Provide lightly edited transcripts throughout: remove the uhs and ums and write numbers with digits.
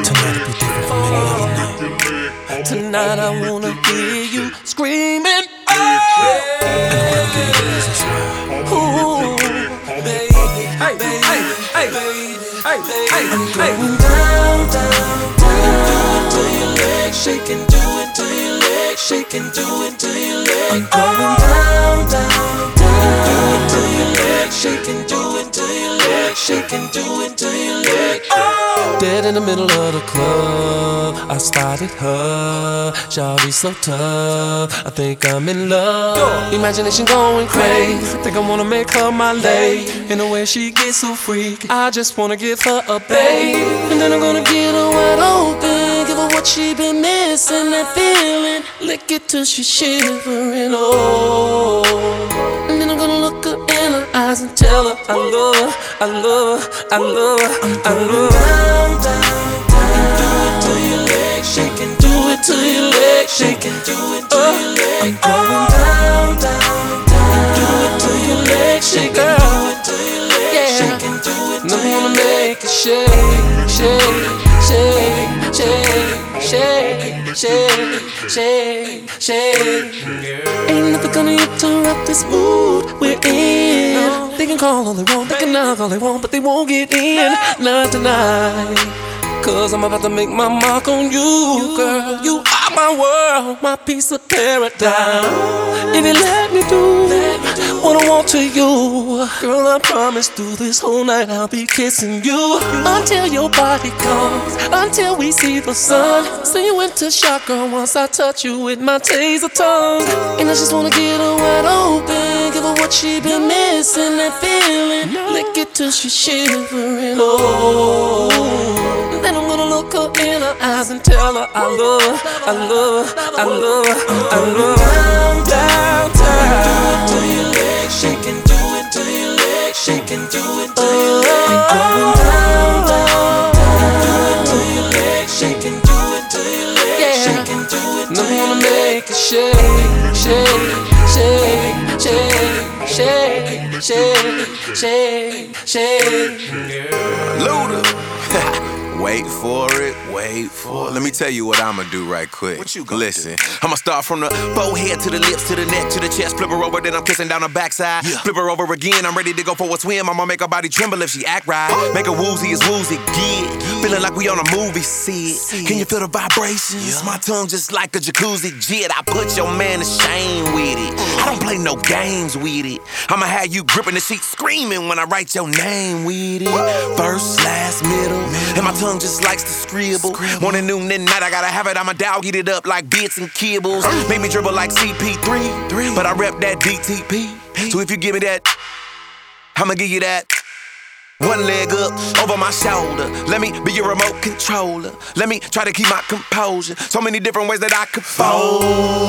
Tonight will be different from any other night. Tonight I wanna hear you screaming, oh! And I'm gonna give you the reasons why. Ooh, baby, hey, hey, hey, hey, hey, I'm going down, down, down. Do it to your legs, shaking, do it to your legs, shaking, do it to your legs. I'm going down, down, down. Do it to your legs, shaking, do it to your legs, shaking, do it to your legs. Oh! Dead in the middle of the club, I spotted her. Shawty so tough, I think I'm in love. Imagination going crazy, think I wanna make her my lady. In the way she gets so freaky, I just wanna give her a baby. And then I'm gonna get her wide open, give her what she been missing, that feeling. Lick it till she's shivering, oh. And then I'm gonna look her in her eyes and tell her I love her, I love her, I love her, I love her. Down, down, down. Do it to your legs, shaking, do it to your legs, shaking, do it to your legs. I'm going down, down, down. Do it to your legs, shaking, do it to your legs, shaking, do it to your legs. I wanna make it shake, shake, shake, shake, shake, shake, shake, shake. Ain't nothing gonna interrupt this mood we're in. They can call all they want, they can knock all they want, but they won't get in. Not tonight. Cause I'm about to make my mark on you, girl. You are my world, my piece of paradise. If you let me do what I want to you, girl, I promise through this whole night I'll be kissing you until your body comes, until we see the sun. So you went to shock, girl, once I touch you with my taser tongue. And I just wanna get her wide open, give her what she been missing, that feeling. Lick it till she's shivering, oh. Then I'm gonna look her in her eyes and tell her I love her, I love her, I love her, I love her. Down, down, down. Do it to your legs, shaking, do it to your legs, shaking, do it to your legs. I'm going down, down, down. Do it to your legs, shaking, do it to your legs, shaking, do it to your legs. I wanna make it shake, shake, shake, shake, shake, shake, shake. Luda. Wait for it, wait for it. Let me tell you what I'ma do right quick. What you gonna Listen, I'ma start from the forehead to the lips, to the neck, to the chest. Flip her over, then I'm kissing down her backside. Yeah. Flip her over again, I'm ready to go for a swim. I'ma make her body tremble if she act right. Make her woozy as woozy, yeah. Feeling like we on a movie set. Can you feel the vibrations? Yeah. My tongue just like a jacuzzi jet. I put your man to shame with it. I don't play no games with it. I'ma have you gripping the sheet, screaming when I write your name with it. First, last, middle, and my tongue just likes to scribble. Morning, noon, and night, I gotta have it. I'ma dog eat it up like bits and kibbles. Make me dribble like CP3, but I rep that DTP. So if you give me that, I'ma give you that. One leg up over my shoulder. Let me be your remote controller. Let me try to keep my composure. So many different ways that I could fold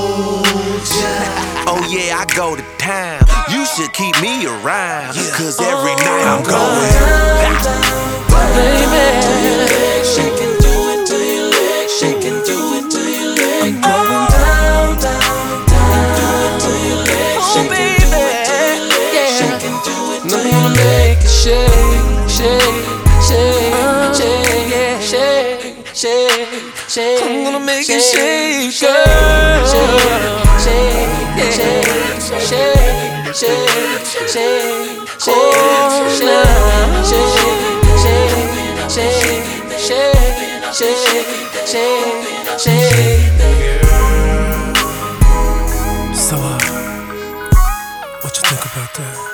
ya. Oh yeah, I go to town. You should keep me around, cause every night I'm going down, baby. Shaking, do it to your legs, shaking, do it to your legs. I'm going down, down, down. Do it to your legs, shaking, do it to your legs, shaking, do it to your legs. I wanna make it shake, shake, shake, shake, shake, shake. I'm gonna make it shake, girl. Shake, shake, shake, shake, shake, shake, shake. So, what you think about that?